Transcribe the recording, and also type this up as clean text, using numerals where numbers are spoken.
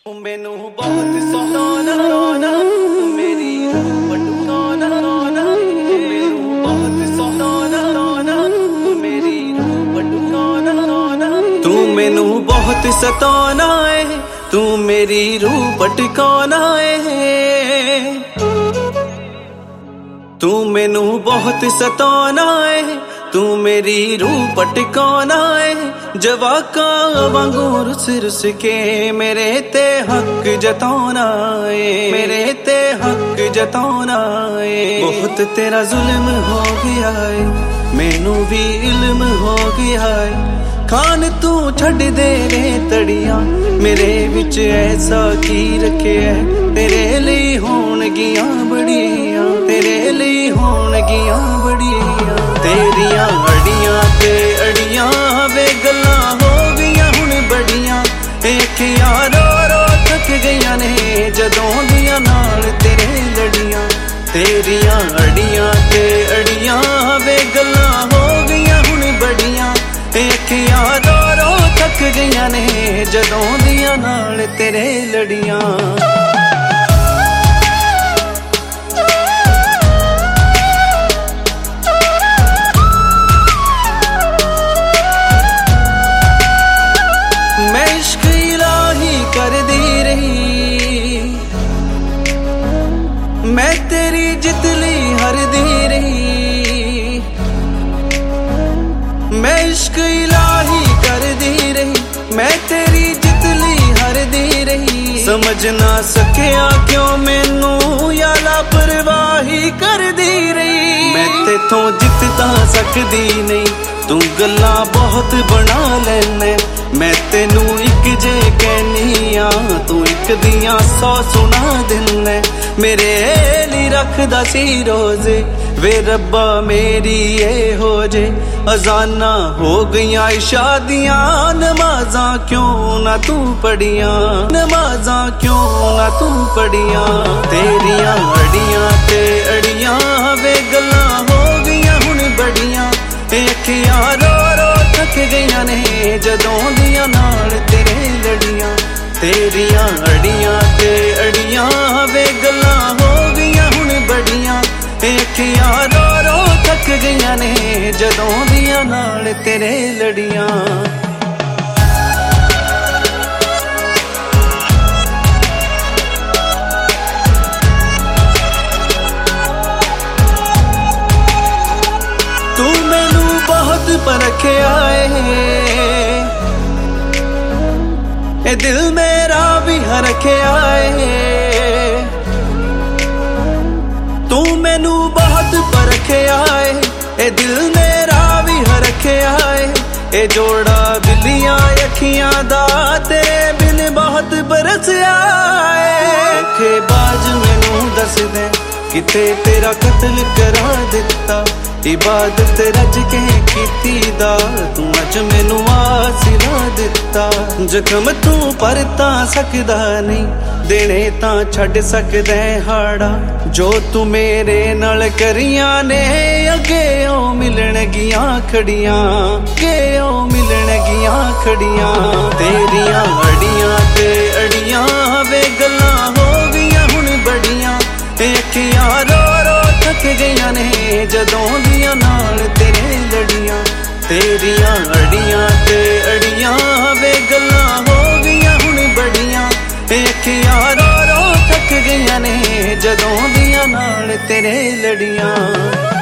मैनू बहुत सोहना मेरी पटुना मैनू बहुत सोहना मेरी पटुना तू मैनू बहुत सताना है तू मेरी रूह पटकाना है तू मैनू बहुत सताना है तू मेरी रूह पटकाना है जवाका वांगू रुस रुस के मेरे ते हक जताना है मेरे ते हक जताना है बहुत तेरा जुल्म हो गया है मैनू भी इल्म हो गया है खान तू छड़ दे रे तड़ियां मेरे विच ऐसा की रखे है तेरे लिए होणगियां बड़ियां तेरे लिए होणगियां बड़ियां तेरियां अड़ियां ते अड़ियां वे गल्लां हो गईयां हुण बड़ियां अखियां रो रो थक गईयां ने जदों दियां नाल तेरे लड़ियां तेरियां अड़ियां ते अड़ियां वे गल्लां हो गईयां हुण बड़ियां अखियां रो रो थक गईयां ने जदों दियां नाल तेरे लड़ियां मैं तेरी जितली हर दी रही मैं इश्क इलाही कर दी रही मैं तेरी जितली हर दी रही समझ ना सकिया क्यों मैनू या लापरवाही कर दी रही मैं तेथों जितना सकदी नहीं तू गल्ला बहुत बना लेने मैं तेनू एक जे कहनी आ तू एक दियां 100 सुना दिने मेरे लिए रखदा सी रोजे वे रब्बा मेरी ये हो जे अजाना हो गईयां शादियां नमाजा क्यों ना तू पढ़ियां नमाजा क्यों ना तू पढ़ियां तेरियां अड़ियां ते अड़ियां वे गल्लां हो गईयां हुण बड़ियां अखियां रो रो थक गईयां ने जदों दियां नाल तेरे लड़ियां तेरियां अड़ियां ते अड़ियां वे गल्लां हो गईयां हुण बड़ियां अखियां रो रो थक गईयां ने जदों दियां नाल तेरे लड़ियां परखिया है दिल मेरा भी हरखिया है तू मैनू बहुत परखिया है दिल मेरा भी हरखिया है जोड़ा बिल्लियां अखियां दा तेरे बिन बहुत बरसिया है बाज मैनू दस दे किते तेरा कत्ल करा दिता इबादत रज के कीती दा तू अज मैनू आसिला दिता जख्म तू परता सकदा नहीं देने तां छड़ सकदा हाड़ा जो तू मेरे नाल करियां ने अगे ओ मिलन गियां खड़ियां अगे ओ मिलन गियां खड़ियां तेरियां अड़ियां ते अड़ियां वे गल्लां हो गईयां हुण बड़ियां अखियां रो रो थक गईयां ने जदों दियां नाल तेरे लड़ियां तेरियां अड़ियां ते अड़ियां वे गल्लां हो गईयां हुण बड़ियां अखियां रो रो थक गईयां ने जदों दियां नाल तेरे लड़ियां।